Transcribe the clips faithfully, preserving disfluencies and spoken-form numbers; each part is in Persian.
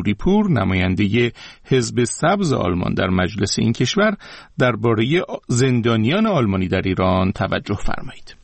نوریپور نماینده حزب سبز آلمان در مجلس این کشور درباره زندانیان آلمانی در ایران توجه فرمایید.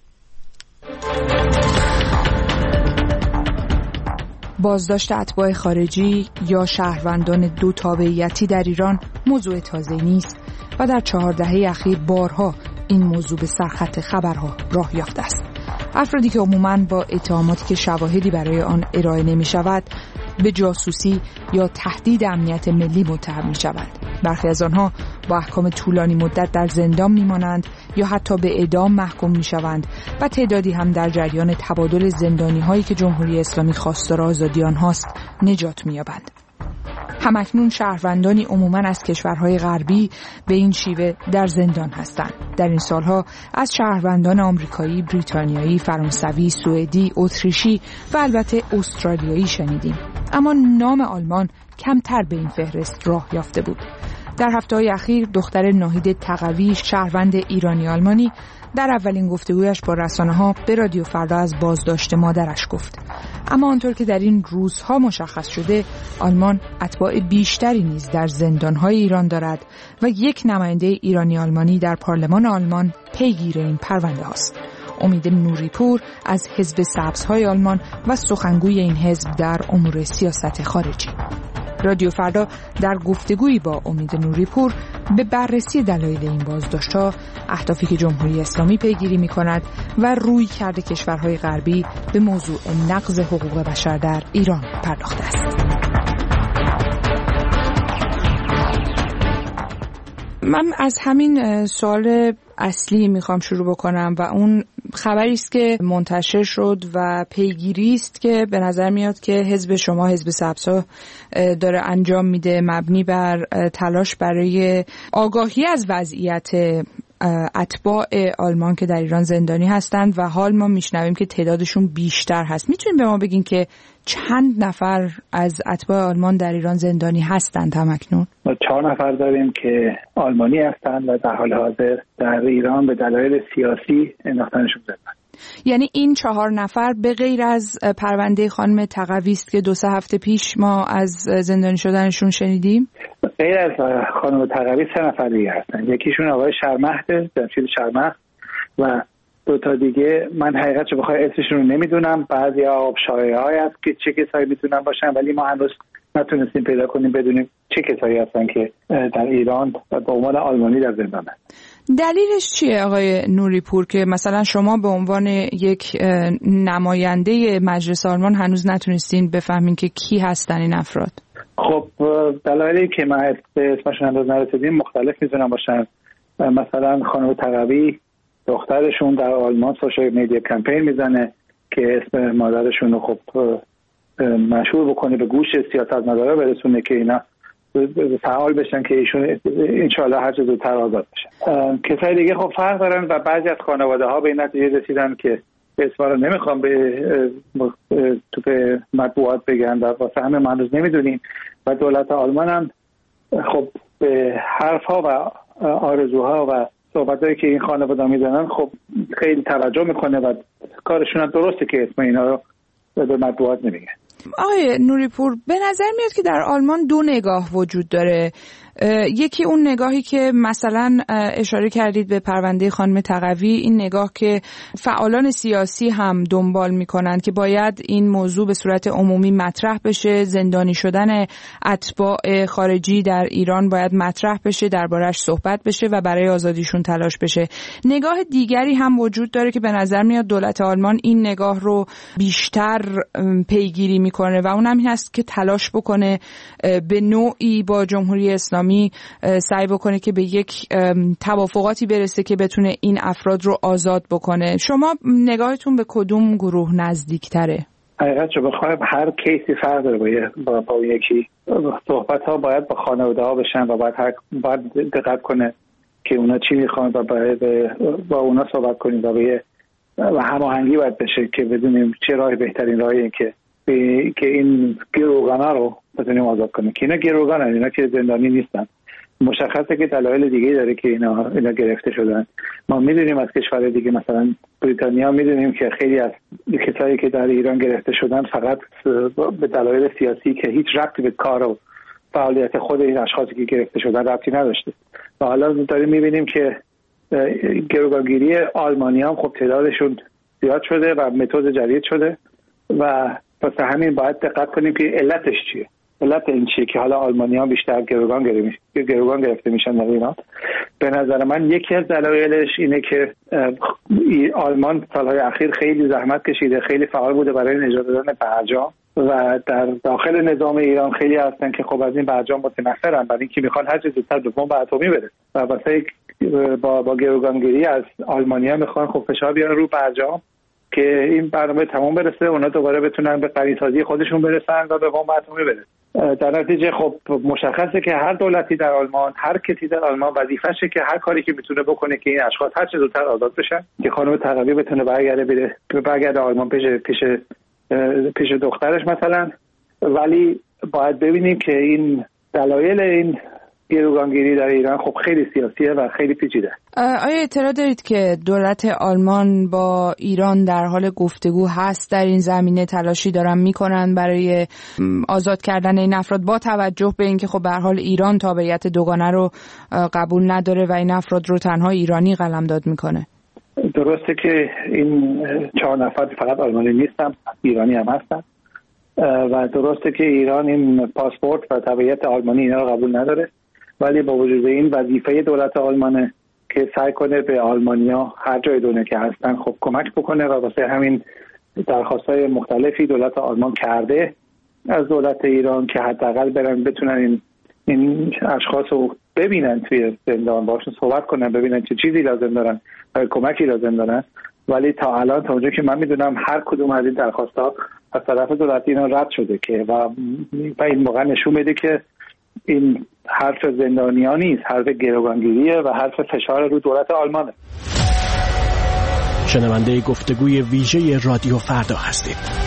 بازداشت اتباع خارجی یا شهروندان دو تابعیتی در ایران موضوع تازه نیست و در چهار دهه اخیر بارها این موضوع به سرخط خبرها راه یافته است. افرادی که عموماً با اتهاماتی که شواهدی برای آن ارائه نمی شود به جاسوسی یا تهدید امنیت ملی متهم می شود. برخی از آنها با احکام طولانی مدت در زندان می مانند یا حتی به اعدام محکوم می شوند و تعدادی هم در جریان تبادل زندانی هایی که جمهوری اسلامی خواستار آزادی آنهاست نجات می یابند. همکنون شهروندانی عموماً از کشورهای غربی به این شیوه در زندان هستند. در این سالها از شهروندان آمریکایی، بریتانیایی، فرانسوی، سوئدی، اتریشی و البته استرالیایی شنیدیم. اما نام آلمان کمتر به این فهرست راه یافته بود. در هفته‌های اخیر دختر ناهید تقوی، شهروند ایرانی آلمانی، در اولین گفتگویش با رسانه‌ها به رادیو فردا از بازداشت مادرش گفت. اما آنطور که در این روزها مشخص شده، آلمان اتباع بیشتری نیز در زندان‌های ایران دارد و یک نماینده ایرانی آلمانی در پارلمان آلمان پیگیر این پرونده هاست. امید نوریپور از حزب سبزهای آلمان و سخنگوی این حزب در امور سیاست خارجی. رادیو فردا در گفتگویی با امید نوریپور به بررسی دلایل این بازداشت‌ها، اهدافی که جمهوری اسلامی پیگیری می‌کند و رویکرد کشورهای غربی به موضوع نقض حقوق بشر در ایران پرداخته است. من از همین سوال اصلی میخوام شروع بکنم و اون خبری است که منتشر شد و پیگیری است که به نظر میاد که حزب شما، حزب سبزها، داره انجام میده، مبنی بر تلاش برای آگاهی از وضعیت اتباع آلمان که در ایران زندانی هستند و حال ما میشنویم که تعدادشون بیشتر هست. میتونیم به ما بگین که چند نفر از اتباع آلمان در ایران زندانی هستند همکنون؟ ما چهار نفر داریم که آلمانی هستند و در حال حاضر در ایران به دلایل سیاسی انداختنشون زندان. یعنی این چهار نفر به غیر از پرونده خانم تقوی است که دو سه هفته پیش ما از زندانی شدنشون شنیدیم؟ غیر از خانم تقوی سه نفر دیگه هستن. یکیشون آقای شرمهد، جمشید شرمهد، و دو تا دیگه من حقیقتش بخوای اسمشون رو نمیدونم. بعضی آب شایعه‌ای هست که چه کسایی میتونن باشن، ولی ما هنوز نتونستیم پیدا کنیم بدونیم چه کسایی هستن که در ایران به عنوان آلمانی در زندان هستن. دلیلش چیه آقای نوریپور که مثلا شما به عنوان یک نماینده مجلس آلمان هنوز نتونستین بفهمین که کی هستن این افراد؟ خب دلایلی که ما به اسمشون هنوز نرسیدیم مختلف میتونن باشن. مثلا خانم تقوی دخترشون در آلمان سوشال میدیا کمپین میزنه که اسم مادرشون رو خب مشهور بکنه، به گوش سیاستمدارا برسونه که اینا فعال بشن که ایشون انشالله هر چه زودتر آزاد بشن. کسای دیگه خب فرق دارن و بعضی از خانواده ها به این نتیجه رسیدن که اسما رو نمیخوام به تو به مطبوعات بگن و واسه همه ما هنوز نمیدونیم و دولت آلمان هم خب به حرفها و آرزوها و صحبتایی که این خانواده میزنن خب خیلی توجه میکنه و کارشون هم درسته که اسم اینا رو به مطبوعات نمیگن. آقای نوریپور، به نظر میاد که در آلمان دو نگاه وجود داره. یکی اون نگاهی که مثلا اشاره کردید به پرونده خانم تقوی، این نگاه که فعالان سیاسی هم دنبال میکنند که باید این موضوع به صورت عمومی مطرح بشه، زندانی شدن اتباع خارجی در ایران باید مطرح بشه، دربارش صحبت بشه و برای آزادیشون تلاش بشه. نگاه دیگری هم وجود داره که به نظر میاد دولت آلمان این نگاه رو بیشتر پیگیری میکنه و اون هم این هست که تلاش بکنه به نوعی با جمهوری اسلامی سعی بکنه که به یک توافقاتی برسه که بتونه این افراد رو آزاد بکنه. شما نگاهتون به کدوم گروه نزدیکتره؟ حقیقت رو بخوایم هر کیسی فرق داره. با, با یکی صحبت ها باید با خانواده ها بشن و باید, هر... باید دقت کنه که اونا چی میخوان و باید با اونا صحبت کنیم و, به... و هماهنگی باید بشه که بدونیم چه راه بهترین راهیه که به... که این گروگانا رو بتونیم آزاد کنیم. که اینا گروگان هستن، اینا که زندانی نیستن مشخصه که دلایل دیگه داره که اینا اینا گرفته شدن. ما میدونیم از کشور دیگه مثلا بریتانیا میدونیم که خیلی از کسایی که در ایران گرفته شدن فقط به دلایل سیاسی که هیچ ربطی به کار و فعالیت خود این اشخاصی که گرفته شدن ربطی نداشته. و حالا داریم میبینیم که گروگانگیری آلمانی هم خب تعدادشون زیاد شده و متد جدید شده و واسه همین باید دقت کنیم که علتش چیه. علت این چیه که حالا آلمانی ها بیشتر گروگان گرفته گروگان گرفته میشن در ایران؟ به نظر من یکی از دلایلش اینه که آلمان سالهای اخیر خیلی زحمت کشیده، خیلی فعال بوده برای نجات دادن برجام و در داخل نظام ایران خیلی هستن که خب از این برجام متنفرن، برای اینکه میخوان هر چه زودتر به بمب اتمی برسه و واسه با با گروگانگیری از آلمانیا میخوان خب فشار بیارن رو برجام که این برنامه تمام برسه، اونا دوباره بتونن به قریسازی خودشون برسن و به بمب اتمی برسن. در نتیجه خب مشخصه که هر دولتی در آلمان، هر کسی در آلمان وظیفه‌شه که هر کاری که میتونه بکنه که این اشخاص هر چه زودتر آزاد بشن، که خانم تقوی بتونه برگرده بره برگرده آلمان پیش پیش پیش دخترش مثلا. ولی باید ببینیم که این دلایل این گروگانگیری در ایران خب خیلی سیاسیه و خیلی پیچیده. آیا اطلاع دارید که دولت آلمان با ایران در حال گفتگو هست در این زمینه، تلاشی دارن میکنن برای آزاد کردن این افراد، با توجه به اینکه خب به هر حال ایران تابعیت دوگانه رو قبول نداره و این افراد رو تنها ایرانی قلمداد میکنه؟ درسته که این چهار نفر فقط آلمانی نیستن، ایرانی هم هستن و درسته که ایران این پاسپورت و تبعیت آلمانی اینا رو قبول نداره، ولی با وجود این وظیفه دولت آلمانه که سعی کنه به آلمانیا هر جای دنیا که هستن خب کمک بکنه و واسه همین درخواست‌های مختلفی دولت آلمان کرده از دولت ایران که حداقل برن بتونن این این اشخاص رو ببینن توی زندان، باشون صحبت کنن، ببینن چه چیزی لازم دارن و کمکی لازم دارن. ولی تا الان تا اونجا که من میدونم هر کدوم از این درخواست‌ها از طرف دولت ایران رد شده که و این واقعا نشون میده که این حرف زندانیان نیست، حرف گروگانگیریه و حرف فشار رو دولت آلمانه. شنونده گفتگوی ویژه رادیو فردا هستید.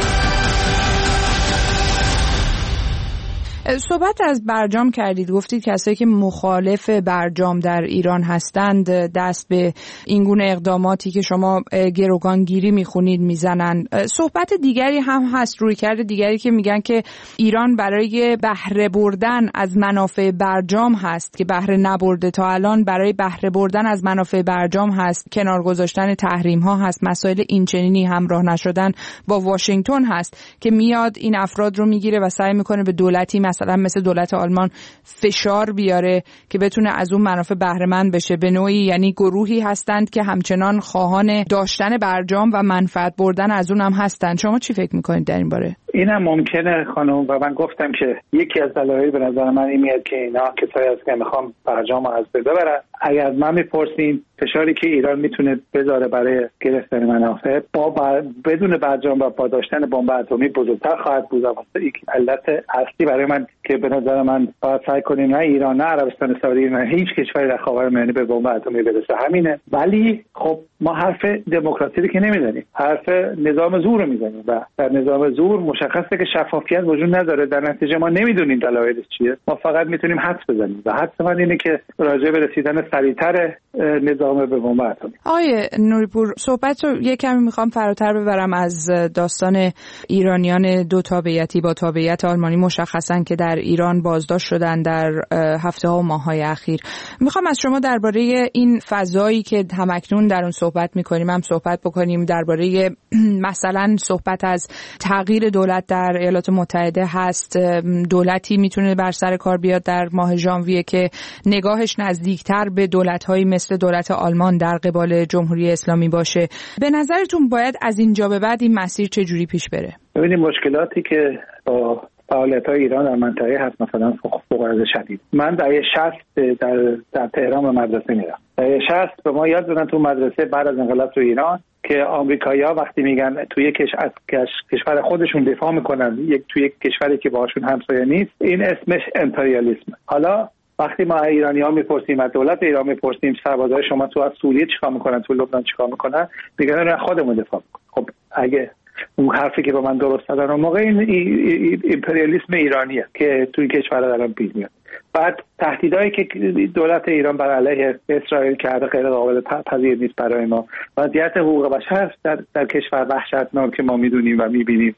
صحبت از برجام کردید، گفتید کسایی که مخالف برجام در ایران هستند دست به این گونه اقداماتی که شما گروگانگیری میخونید میزنن. صحبت دیگری هم هست، رویکرد دیگری که میگن که ایران برای بهره بردن از منافع برجام هست که بهره نبرده تا الان، برای بهره بردن از منافع برجام هست، کنار گذاشتن تحریم ها هست، مسائل اینچنینی همراه نشدن با واشنگتن هست که میاد این افراد رو میگیره و سعی میکنه به دولتی مثلا مثل دولت آلمان فشار بیاره که بتونه از اون منافع بهره مند بشه. به نوعی یعنی گروهی هستند که همچنان خواهان داشتن برجام و منفعت بردن از اون هم هستند. شما چی فکر میکنید در این باره؟ اینم ممکنه خانم، و من گفتم که یکی از دلایل به نظر من این میاد که اینا کسایی هست که میخوام برجام از بین ببرن. اگر من میپرسیم فشاری که ایران میتونه بذاره برای گرفتن منافع با بر... بدون برجام و با داشتن بمب اتمی بزرگتر خواهد بود. واسه یک علت اصلی برای من که به نظر من باید سعی کنیم نه ایران نه عربستان سعودی نه هیچ کشوری در خاورمیانه به بمب اتمی برسه، همینه. ولی خب ما حرف دموکراسی رو که نمیزنیم، حرف نظام زور رو میزنیم و در نظام زور مشخصه که شفافیت وجود نداره. در نتیجه ما نمیدونیم دلایلش چیه، ما فقط میتونیم حدس بزنیم و حدس من اینه که راجع به رسیدن سریعتر نظام به بمب اتمی. آقای نوری‌پور، صحبت رو یک کمی میخوام فراتر ببرم از داستان ایرانیان دو تابعیتی با تابعیت آلمانی مشخصاً که در ایران بازداشت شدن در هفته ها و ماه های اخیر. میخوام از شما درباره این فضایی که همکنون در اون صحبت میکنیم هم صحبت بکنیم، درباره مثلا صحبت از تغییر دولت در ایالات متحده هست. دولتی میتونه بر سر کار بیاد در ماه ژانویه که نگاهش نزدیکتر به دولت‌هایی مثل دولت آلمان در قبال جمهوری اسلامی باشه. به نظرتون باید از اینجا به بعد این مسیر چه جوری پیش بره؟ ببینید مشکلاتی که با فعالیت‌های ایران در منطقه هست، مثلا فقراء شدید. من دهه شصت در در تهران به مدرسه میرم. دهه شصت به ما یاد دادن تو مدرسه بعد از انقلاب تو ایران که آمریکایی‌ها وقتی میگن توی کش... کش... کشور خودشون دفاع میکنن، یک توی یک کشوری که باهاشون همسایه نیست، این اسمش امپریالیسم. حالا وقتی ما ایرانی‌ها میپرسیم، از دولت ایران میپرسیم سربازای شما تو از سوریه چیکار میکنن، تو لبنان چیکار میکنن، میگن نه خودمون دفاع میکنیم. خب اگه اون حرفی که با من درست دادن اون موقع این امپریالیسم ایرانیه که توی کشور الان پیش میاد. بعد تهدیدایی که دولت ایران بر علیه اسرائیل کرده غیر قابل پذیر نیست برای ما. وضعیت حقوق بشر در, در کشور وحشتناک که ما میدونیم و میبینیم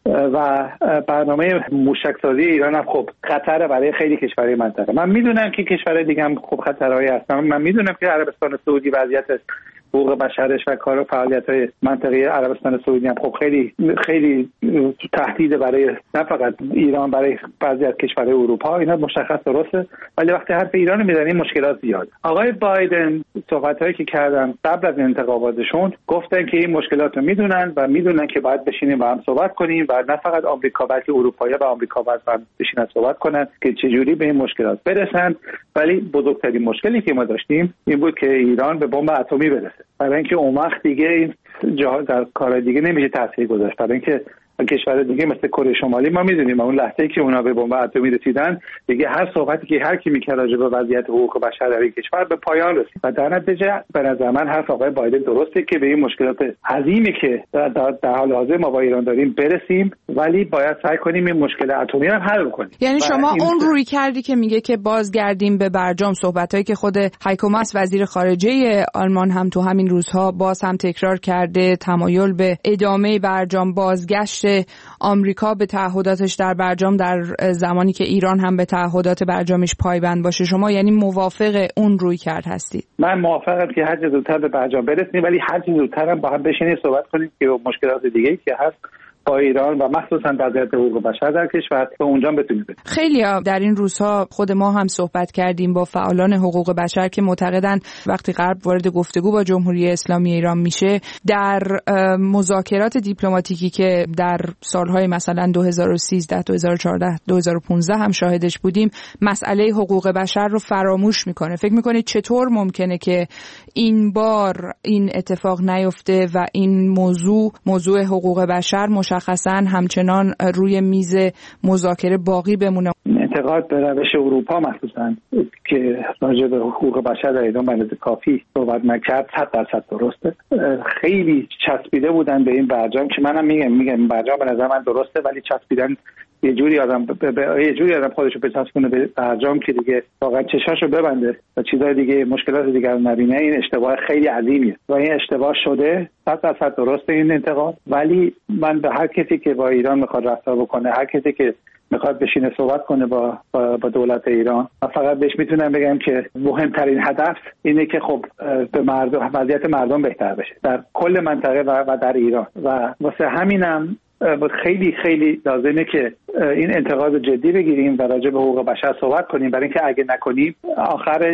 و برنامه موشکسازی ایران هم خب خطر برای خیلی کشورهای منطقه. من میدونم که کشورهای دیگه هم خب خطرهایی هستن. من میدونم که عربستان سعودی وضعیت حقوق بشرش و کار و فعالیت‌های منطقه عربستان سعودی هم خب خیلی خیلی تهدید برای نه فقط ایران، برای بعضی از کشورهای اروپا. اینا مشخص درسته، ولی وقتی حرف ایران میزنیم مشکلات زیاد. آقای بایدن صحبت‌هایی که کردن قبل از انتخاباتشون گفتن که این مشکلات رو میدونن و میدونن که باید بشینیم با هم صحبت کنیم و نه فقط آمریکا بلکه اروپایی‌ها و آمریکا باید با هم بشینن صحبت کنن که چجوری به این مشکلات برسن. ولی بزرگترین مشکلی که ما داشتیم این بود که ایران به بمب اتمی برسه. برای اینکه اون وقت دیگه این جا در کار دیگه نمیشه تاثیر گذاشت. برای اینکه کشور دیگه مثل کره شمالی ما میدونیم اون لحظه‌ای که اونا به بمب اتمی رسیدن دیگه هر صحبتی که هر کی میکرد راجع به وضعیت حقوق بشر در این کشور به پایان رسید و در نتیجه به نظر من حرف آقای بایدن درسته که به این مشکلات عظیمی که در, در, در حال حاضر ما با ایران داریم برسیم، ولی باید سعی کنیم این مشکل اتمی رو حل کنیم. یعنی شما اون روی کردی که میگه که بازگردیم به برجام، صحبتایی که خود هایکو ماس وزیر خارجه آلمان هم تو همین روزها باز هم تکرار کرده، تمایل به ادامه برجام، بازگشت آمریکا به تعهداتش در برجام در زمانی که ایران هم به تعهدات برجامش پایبند باشه. شما یعنی موافق اون روی کرد هستید؟ من موافقم که هر چه زودتر به برجام برسیم، ولی هر چه زودتر هم با هم بشینیم صحبت کنیم که مشکلات دیگه‌ای که هست با ایران و مخصوصا وضعیت حقوق بشر در کشور به اونجا بتونیم برسیم. خیلی در این روزها خود ما هم صحبت کردیم با فعالان حقوق بشر که معتقدن وقتی غرب وارد گفتگو با جمهوری اسلامی ایران میشه، در مذاکرات دیپلماتیکی که در سالهای مثلا دو هزار و سیزده، دو هزار و چهارده، دو هزار و پانزده هم شاهدش بودیم، مسئله حقوق بشر رو فراموش میکنه. فکر میکنید چطور ممکنه که این بار این اتفاق نیفته و این موضوع موضوع حقوق بشر مشخصاً همچنان روی میز مذاکره باقی بمونه؟ انتقاد به روش اروپا مخصوصاً که راجع به حقوق بشر در ایران به اندازه کافی صحبت نکرد صد درصد درسته. خیلی چسبیده بودن به این برجام که منم میگم میگم برجام به نظر من درسته، ولی چسبیدن یه جوری آدم ب... ب... یه جوری آدم خودشو بچسبونه به برجام که دیگه واقعا چشاشو ببنده و چیزای دیگه مشکلات دیگر رو نبینه. این اشتباه خیلی عظیمیه و این اشتباه شده. صد درصد درسته این انتقاد، ولی من به هر کسی که با ایران میخواد رفتار بکنه، هر کسی که میخواد بشینه صحبت کنه با با, با دولت ایران، و فقط بهش میتونم بگم که مهمترین هدف اینه که خب به مردم وضعیت مردم بهتر بشه در کل منطقه و, و در ایران. و واسه همینم خیلی خیلی لازمه که این انتقاد جدی بگیریم و راجع به حقوق بشر صحبت کنیم، برای اینکه اگه نکنیم آخرش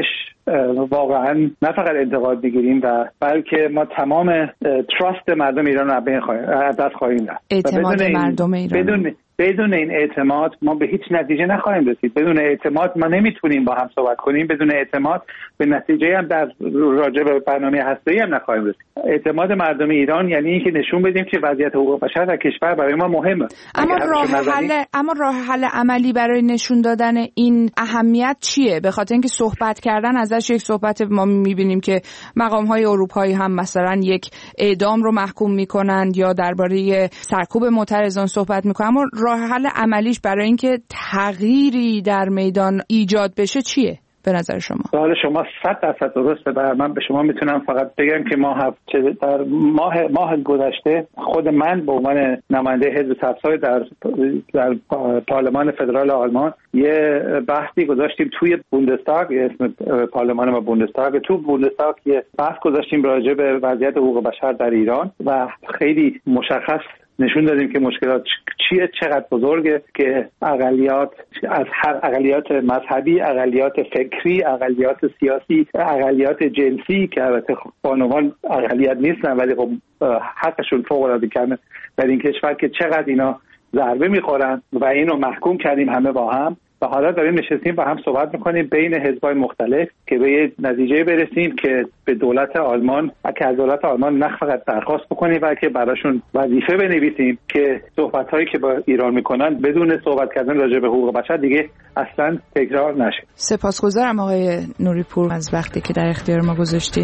واقعا نه فقط انتقاد بگیریم و بلکه ما تمام تراست مردم ایران رو بین خواهیم دست خواهیم رفت. اعتماد مردم ایران بدون بدون این اعتماد ما به هیچ نتیجه نخواهیم رسید. بدون اعتماد ما نمیتونیم با هم صحبت کنیم. بدون اعتماد به نتیجه هم در راجع به برنامه هسته‌ای هم نخواهیم رسید. اعتماد مردم ایران یعنی اینکه نشون بدیم که وضعیت حقوق بشر در کشور برای ما مهمه. اما راه حل اما راه حل عملی برای نشون دادن این اهمیت چیه؟ به خاطر اینکه صحبت کردن ازش یک صحبت ما میبینیم که مقام‌های اروپایی هم مثلا یک اعدام رو محکوم میکنند یا درباره سرکوب معترضان صحبت میکنن، اما راه حل عملیش برای اینکه تغییری در میدان ایجاد بشه چیه به نظر شما؟ سوال شما صد درصد درسته و من به شما میتونم فقط بگم که ما در ماه ماه گذشته خود من به عنوان نماینده حزب سبزهای در در پارلمان فدرال آلمان یه بحثی گذاشتیم توی بوندستاگ، اسم پارلمان ما بوندستاگ. تو بوندستاگ یه بحث گذاشتیم راجع به وضعیت حقوق بشر در ایران و خیلی مشخص نشون دادیم که مشکلات چیه، چقدر بزرگه که اقلیت از هر اقلیت مذهبی، اقلیت فکری، اقلیت سیاسی، اقلیت جنسی که البته بانوان اقلیت نیستن ولی خب حقشون فوق العاده کمه در این کشور، که چقدر اینا ضربه میخورن و اینو محکوم کردیم همه با هم. و حالا داریم نشستیم با هم صحبت میکنیم بین حزب‌های مختلف که به یه نتیجه برسیم که به دولت آلمان که از دولت آلمان نه فقط درخواست بکنیم بلکه براشون وظیفه بنویسیم که صحبت‌هایی که با ایران میکنن بدون صحبت کردن راجع به حقوق بشر دیگه اصلا تکرار نشه. سپاسگزارم آقای نوری پور از وقتی که در اختیار ما گذاشتین.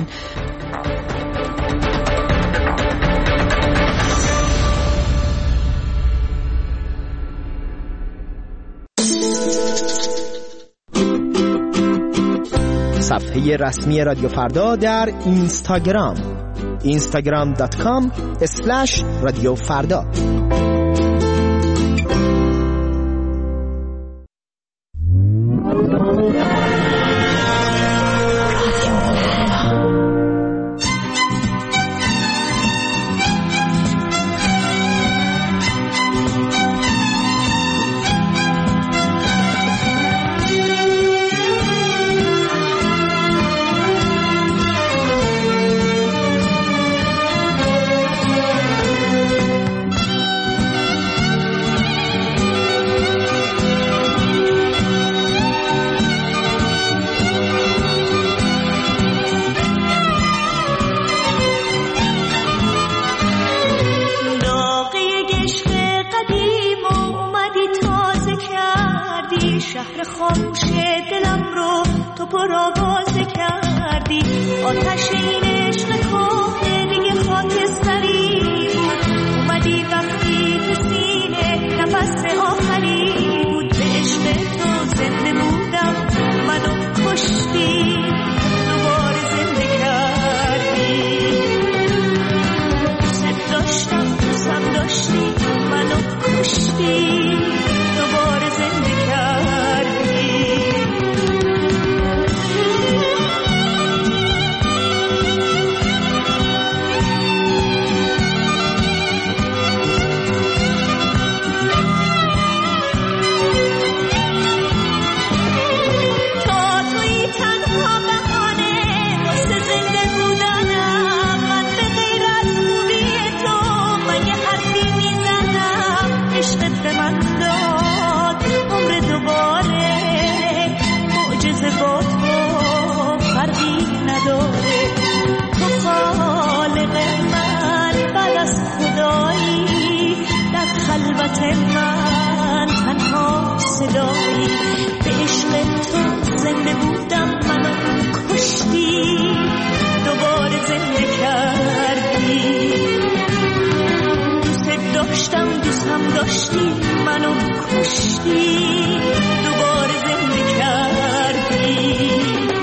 صفحه رسمی رادیو فردا در اینستاگرام اینستاگرام دات کام اسلش رادیو فردا. شهر خاموش دلم رو تو پرآوازه کردی. آتش این عشق کهنه دیگه خاکستری بود. اومدی وقتی تو سینه نفس آخری بود. به عشق تو زنده بودم منو کشتی دوباره زنده کردی. دوست داشتم دوستم داشتی منو کشتی دوباره زنده من تنها صدایی. به عشق تو زنده بودم منو کشتی دوباره زنده کردی. دوست داشتم دوستم داشتی منو کشتی دوباره زنده کردی.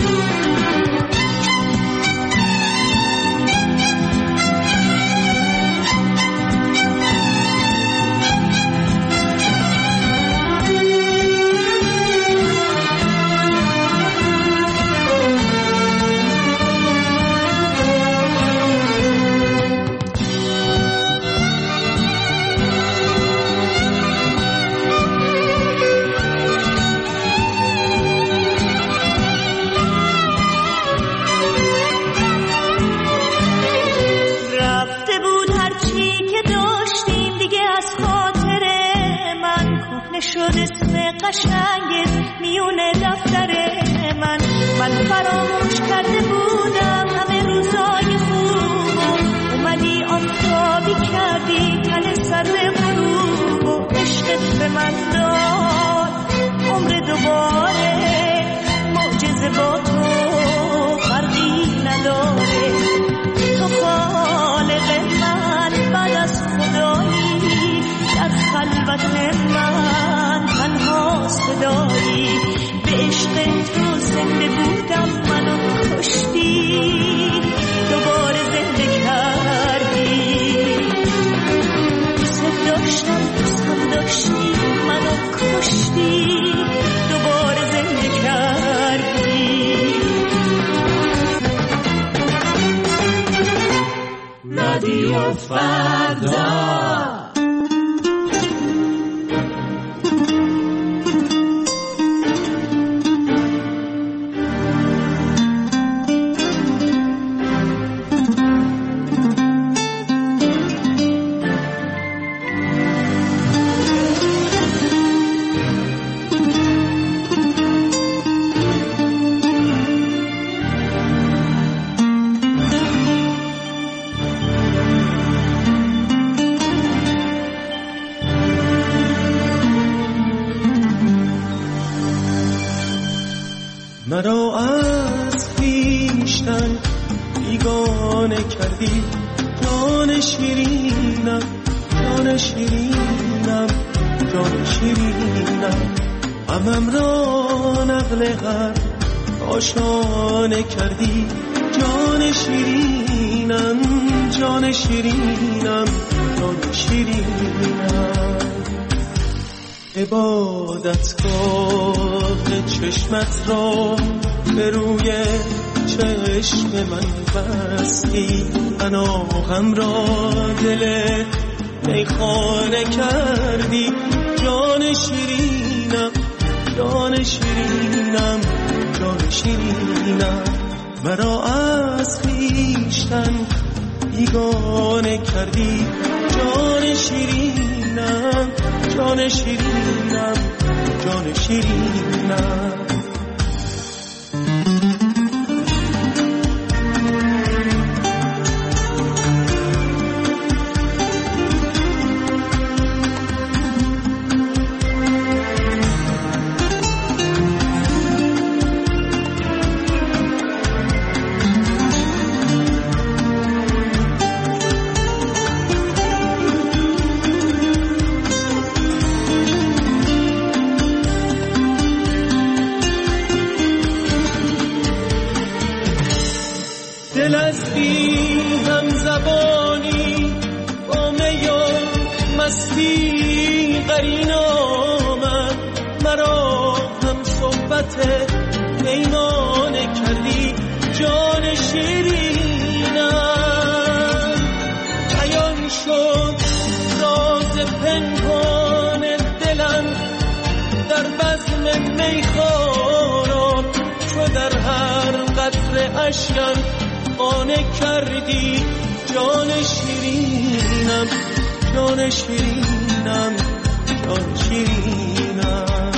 قشنگت میونه دفتر من. من فراموش کرده بودم همه روزای خوب. اومدی آفتابی کردی تن سر غروب. و عشقت به من داد عمر دوباره. معجزه با تو فرقی نداره. تو خالق من بعد از خدایی. در خلوت من تنها صدایی. به عشق تو زنده بودم منو کشتی دوباره زنده کردی. دوست داشتم دوستم داشتی منو کشتی دوباره زنده کردی. رادیو فردا. مرا از خویشتن بیگانه کردی. جان شیرینم جان شیرینم جان شیرینم. غمم را نقل هر آشانه کردی جان شیرینم جان شیرینم جان شیرینم عبادتگاه چشمت را به روی چشم من بستی پناهم را دل میخانه کردی جان شیرینم جان شیرینم جان شیرینم مرا از خویشتن بیگانه کردی جان شیرینم جان شیرینم جان شیرینم دل از بی هم زبانی با می و مستی قرین آمد مرا هم صحبت پیمانه کردی جان شیرینم بیان شد راز پنهان دلم در بزم میخوارم چو در هر قطره اشکم قانع کردی جان شیرینم جان شیرینم جان شیرینم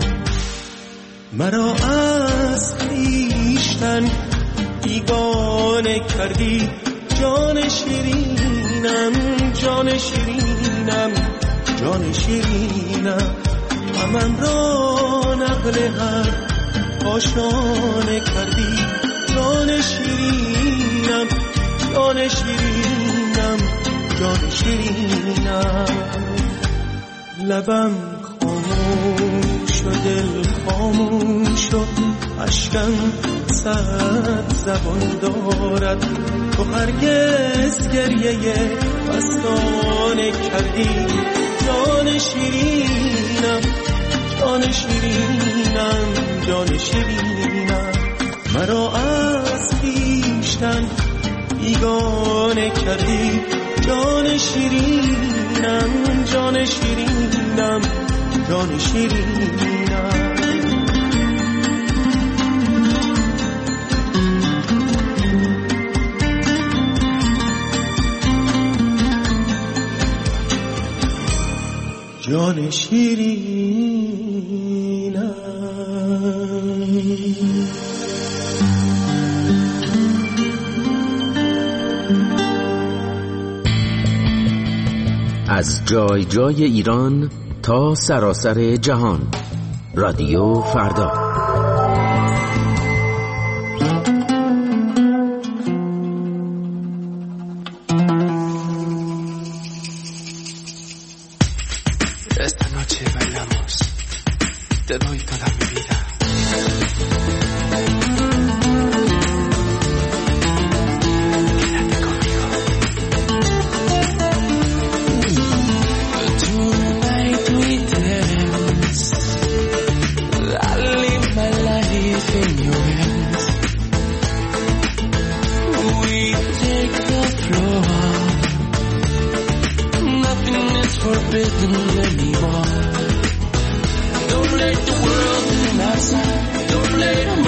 مرا از خویشتن بیگانه کردی جان شیرینم جان شیرینم جان شیرینم غمم را نقل هر آشانه کردی جان شیرینم جان شیرینم جان شیرینم لبم خاموش و دل خاموش و اشکم صد زبان دارد تو هرگز گریه مستانه کردی جان شیرینم جان شیرینم جان شیرینم مرا از خویشتن بیگانه کردی جان شیرینم جان شیرینم جان شیرینم جان شیرینم از جای جای ایران تا سراسر جهان رادیو فردا. Esta noche bailamos, te doy toda mi vida. Quédate conmigo. Tonight we dance, I live my life in your hands. We take the floor, nothing is forbidden anymore. Don't let the world in outside, don't let them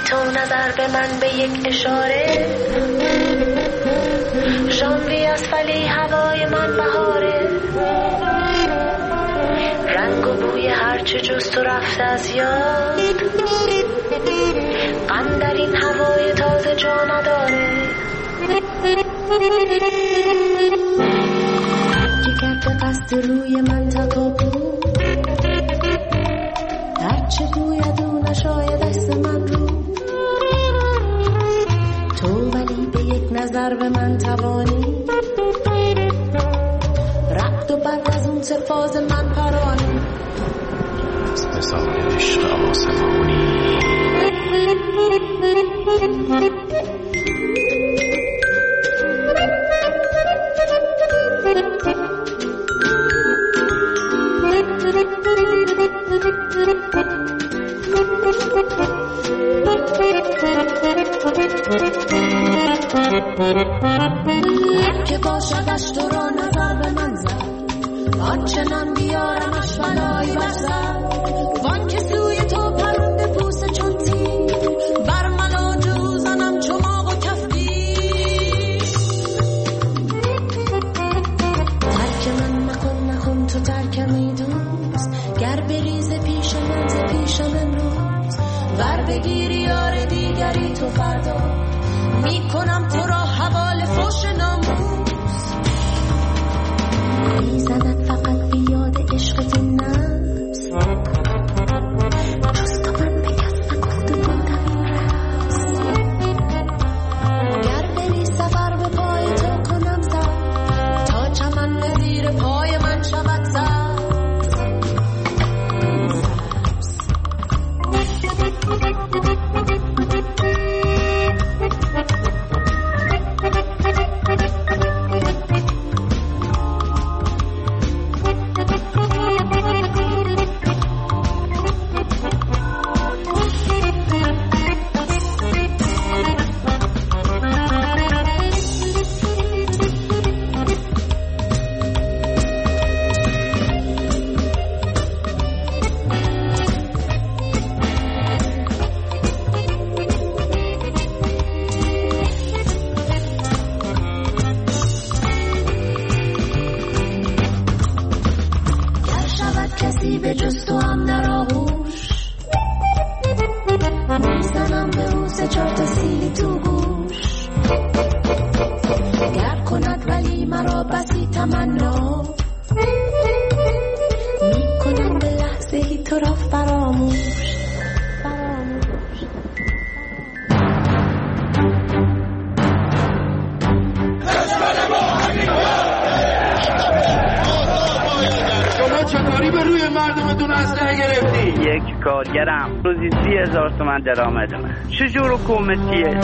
تو نظر به من به یک اشاره، ژانویه است ولی هوای من بهاره، رنگ و بوی هرچه جز تو رفته از یاد، غم در این هوای تازه جا نداره. که کرده قصد روی من تکابو، هرچه گوید او نشاید دست من رو، تو ولی به یک نظر به من توانی، رقت و بعد از اون تفاز من پرانی، به سال عشق آسمانی. که باشدش تو را نظر به من زد، آنچنان بیارمش بلایی برزد، وان که سوی تو پرنده پوست چون تیر، بر ملاج او زنم چماق و کفگیر. ترک من نکن نکن تو ترکمی دوست، گر بریز پیش من ز پیش من روز، ور بگیری یار دیگری تو فردا، میکنم تو را حوال فوش ناموس. میزند فقط بیاد عشقت نفس، جز تو من به کس نگفته بودم این رفت، گر بری سفر به پای تو کنم سر، تا چمن زیر پای من شود سر. کارگرم روزی سی هزار تومن درآمد من، چجور حکومتیه؟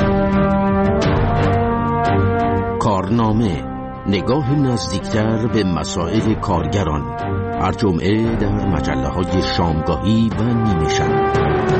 کارنامه، نگاه نزدیکتر به مسائل کارگران، هر جمعه در مجله های شامگاهی و نیمه شب.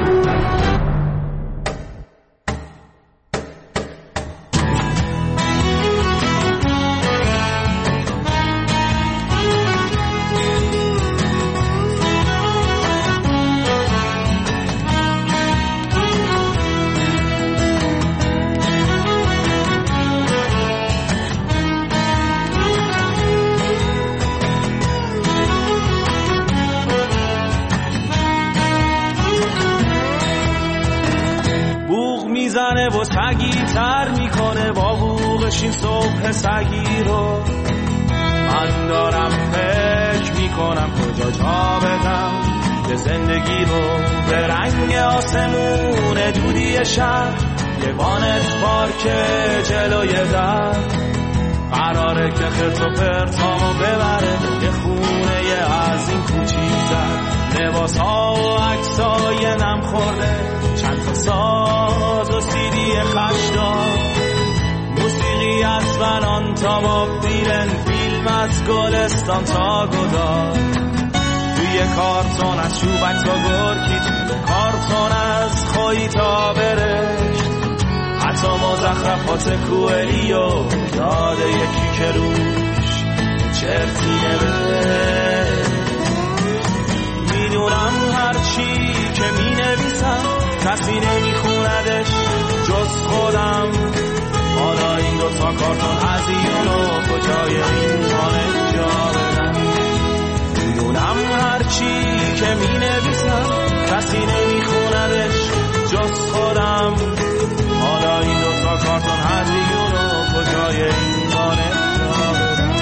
و سگی تر میکنه با بوغش این صبح سگی رو. من دارم فکر میکنم کجا جا بدم یه زندگی رو به رنگ آسمون دودی شهر، یه وانت پارک جلوی در، قراره که خرت و پرتامو ببره یه خونه یه از این کوچیک‌تر. لباس ها و عکس های نم خورده، چند تا ساز و سیدی خشدار، موسیقی از فلان تا با بیرن، فیلم از گلستان تا گدار، توی کارتون از چوبک تا گرگی، توی کارتون از خویی تا برشت، حتی مزخرفات کوئلی و یاد یکی که روش چرتی نوشت. میدونم هر چی که می نویسم کسی نمی خوند میخوندش جز خودم. حالا این دو تا کارتون هزیونو کجای این خانه جا بدم. میدونم هرچی که می نویسم کسی نمیخوندش جز خودم. حالا این دو تا کارتون هزیونو کجای این خانه جا بدم.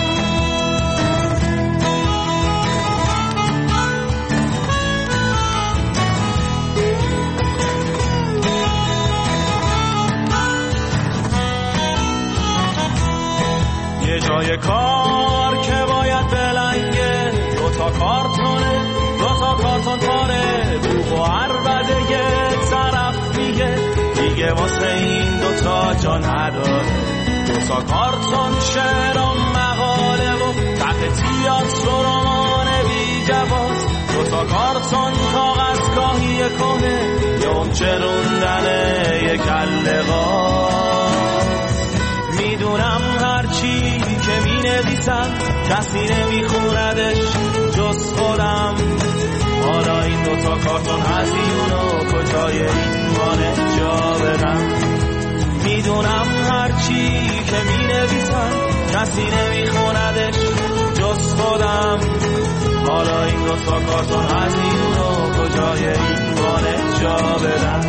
یه جای کار که باید بلنگه دو تا کارتونه دو تا کارتون پاره بوغ و عربده یک طرف میگه دیگه واسه این دو تا جا نداره. دو تا کارتون شعر و مقاله و تحت تیاتر و رمان بی جواز. دو تا کارتون کاغذگاهی کنه یوم چروندن یک کلغاز. میدونم هرچی که می نویسم کسی نمیخوندش جز خودم. حالا این دو تا کارتون هزیونو کجای این خانه جا بدم. میدونم هرچی که می نویسم کسی نمیخوندش جز خودم. حالا این دو تا کارتون هزیونو کجای این خانه جا بدم.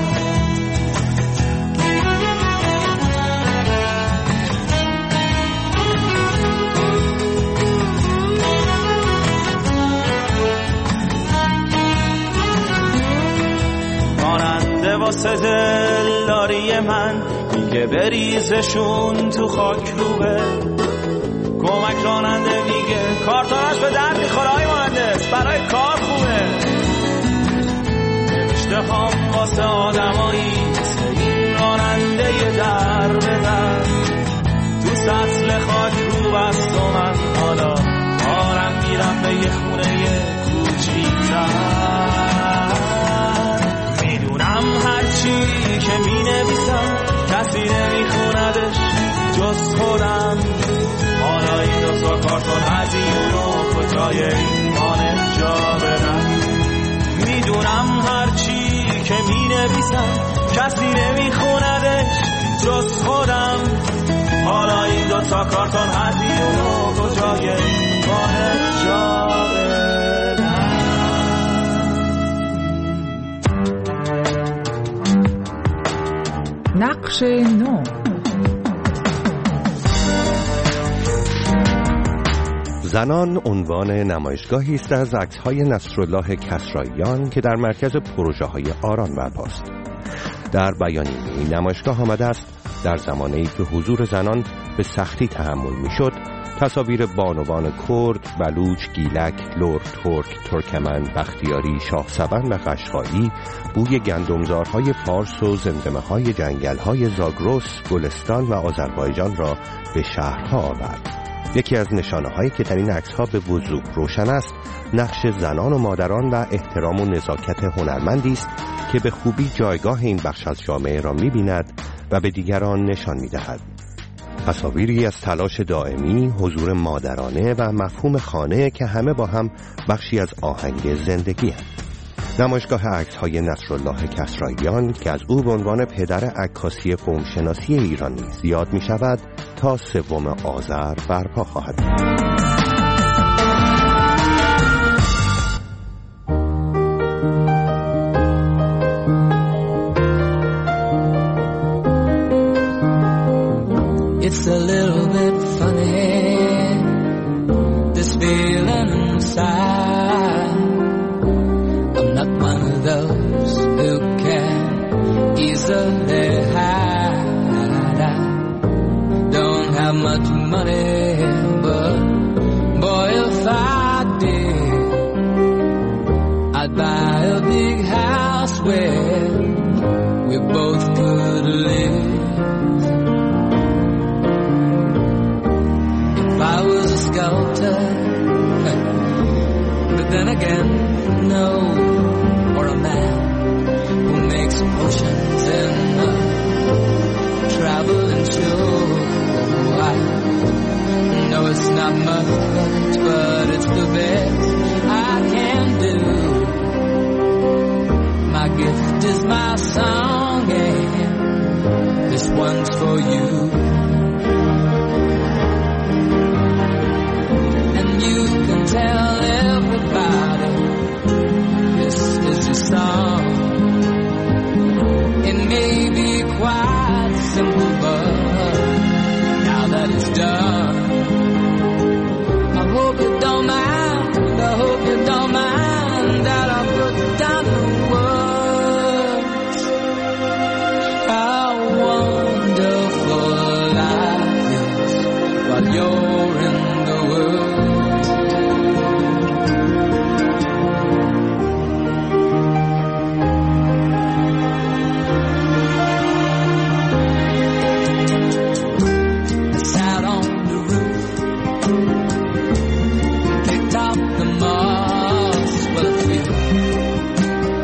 واسه دلداری من میگه بریزشون تو خاک روبه. کمک راننده میگه کارتونش به درد میخوره های مهندس برای کار خوبه. نوشته هم واسه آدمایی مثل این راننده در به در تو سطل خاک رو بست و من حالا آرم میرم به یه خونه کوچیک‌تر. هرچی که می نویسم کسی نمیخوندش جز خودم. حالا این دو تا کارتون هزیونو کجای این خانه جا بدم. میدونم هرچی که می نویسم کسی نمیخوندش جز خودم. حالا این دو تا کارتون هزیونو کجای این خانه جا بدم. نقش نو. زنان عنوان نمایشگاهی است از عکس‌های نصرالله کسراییان که در مرکز پروژه‌های آران برپاست. در بیانیه این نمایشگاه آمده است در زمانه‌ای که حضور زنان به سختی تحمل می‌شد، تصاویر بانوان کرد، بلوچ، گیلک، لر، ترک، ترکمن، بختیاری، شاهسبند و قشقایی بوی گندمزارهای فارس و زمزمه‌های جنگل‌های زاگرس، گلستان و آذربایجان را به شهرها آورد. یکی از نشانه‌هایی که در این عکس‌ها به وضوح روشن است، نقش زنان و مادران و احترام و نزاکت هنرمندی است که به خوبی جایگاه این بخش از جامعه را می‌بیند و به دیگران نشان می‌دهد. تصاویری از تلاش دائمی، حضور مادرانه و مفهوم خانه که همه با هم بخشی از آهنگ زندگی هست. نمایشگاه عکس‌های نصرالله کسراییان که از او به عنوان پدر عکاسی قومشناسی ایران نیز یاد می شود تا سوم آذر برپا خواهد بود. It's a little bit funny, this feeling inside. I'm not one of those who can easily hide. I don't have much money, but boy, if I did, I'd buy a big house where we both could live. I was a sculptor, but then again, no, or a man who makes potions in a traveling show. I know it's not much, but it's the best I can do. My gift is my song, and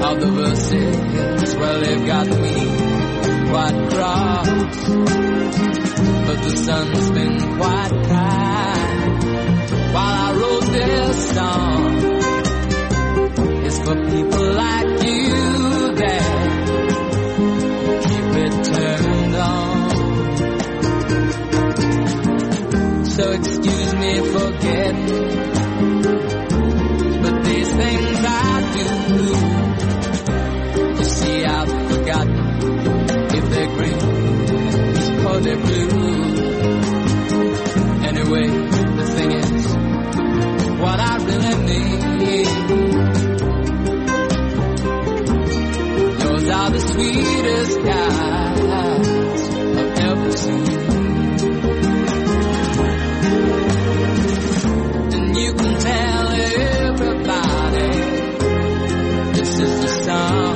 Now the verses, well, they've got me quite cross, but the sun's been quite kind while I wrote this song. It's for people like you that keep it turned on. So excuse me for getting, but these things I do, you see I've forgotten if they're green or they're blue. Anyway, the thing is, what I really need, those are the sweetest guys I've ever seen. And you can tell everybody this is the song.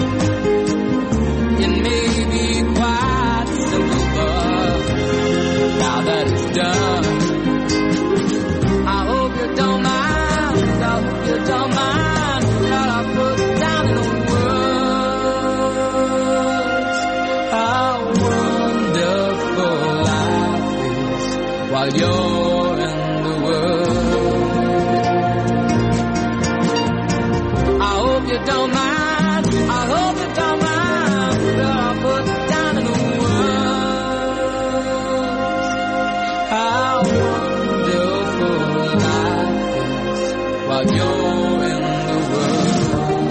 It may be quite simple, but now that it's done, I hope you don't mind, I hope you don't mind what I put down in the words. How wonderful life is while you're in the world. I hope you don't mind, I hope you don't mind what I put down in the words. How wonderful life is while you're in the world.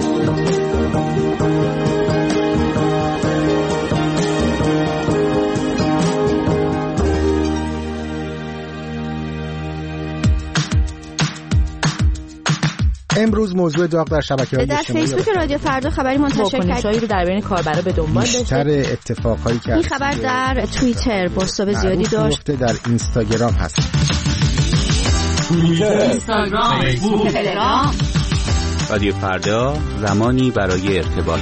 امروز موضوع داغ در شبکه‌های در اجتماعی فیسبوک رادیو فردا خبری منتشر کرد. واکنش‌هایی رو در بین کاربرا به دنبال داشته. بیشتر اتفاقهایی که این خبر در توییتر بازتاب زیادی داشت. در اینستاگرام هست. اینستاگرام، فیسبوک، تلگرام. رادیو فردا، زمانی برای ارتباط.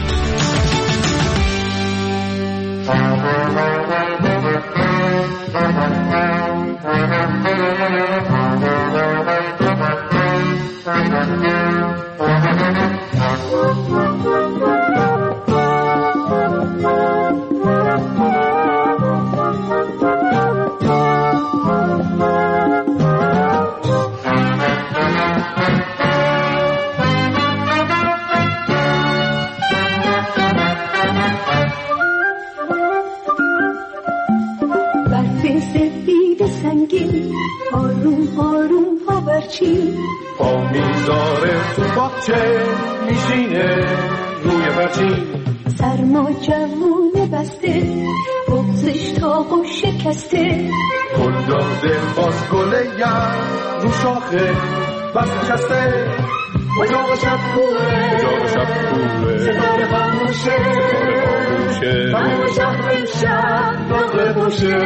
آروم آروم ها برچین پا میذاره تو باغچه میشینه روی برچین سرما جوونه بسته بغزش تاق و شکسته گل داده باز گله یم رو شاخه بس نشسته اجاق شب کوره اجاق شب کوره ستاره خاموشه ستاره خاموشه تمام شهر امشب باغ باشه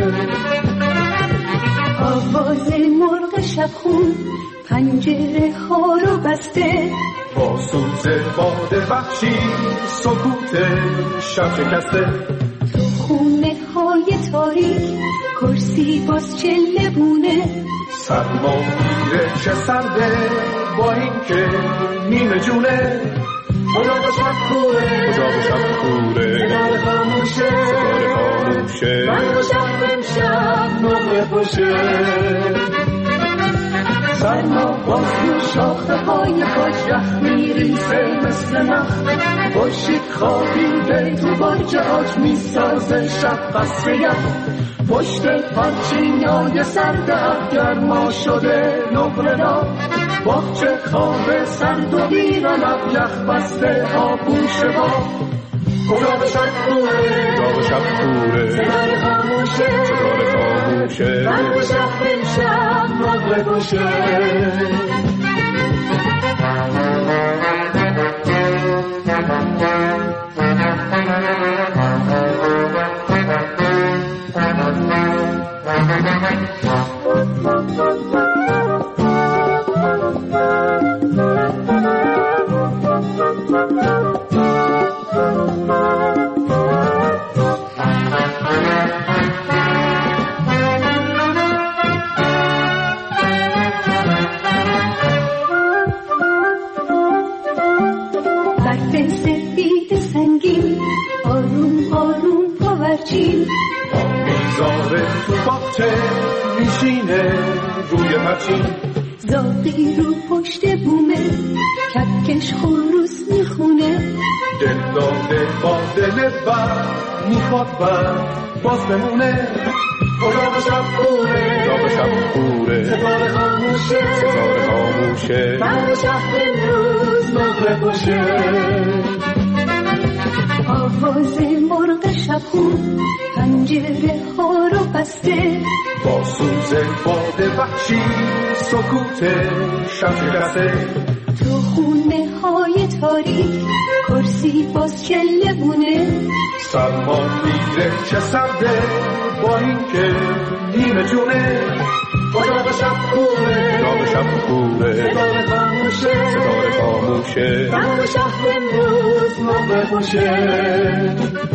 آواز مرغ شبخون پنجره ها رو بسته با سوز باد وحشی سکوت شب شکسته تو خونه های تاریک کرسی باز چله بونه سرما میره چه سرده با این که نیمه جونه اجاق شب کوره اجاق شب کوره ستاره خاموشه ستاره خاموشه برق شهر امشب نقره پوشه سرما باز رو شاخه های کاج رخ میریزه مثل نخ باشید خوابیده تو باج آج میسازه شب قصر یخ پشت پرچینای سرده گرما شده نقره را باغچه خواب سرد و ویران یخ بسته آبوش با اجاق شب کوره اجاق شب کوره ستاره خاموشه ستاره خاموشه برق شهر امشب نقره پوشه هرچی میذاره تو باغچه میشینه روی پرچین زاغی رو پشت بومه کپکش خروس میخونه دل داده با دل بر میخواد بر باز بمونه خدا به شب خوره خدا به شب خوره ستاره خاموشه ستاره خاموشه بر شهر امروز مغرب باشه آواز مرغ شبخون پنجره ها رو بسته با سوز باد وحشی سکوت شب شکسته تو خونه های تاریک کرسی باز کله بونه سرما میره چه سرده با این که نیمه جونه خدا به شب خوره خدا به شب خوره ستاره خاموشه ستاره خاموشه بر شهر امروز مغرب باشه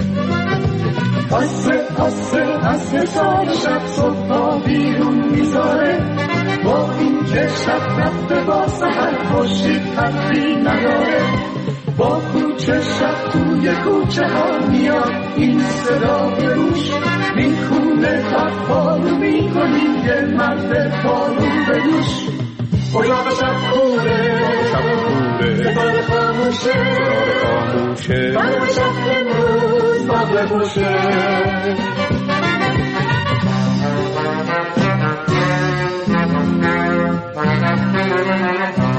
آسه آسه آسه سال شب صبح بیرون میذاره با این که شب رفته با سحر خورشید حرفی نداره با کوچه شب توی کوچه ها میاد این صدا به روش میخونه حرفا رو میکنیم یه مرد بارون به دوش خدا به شب خوره شب خوره ستاره خاموشه ستاره خاموشه بر شهر امروز مغرب باشه Thank you.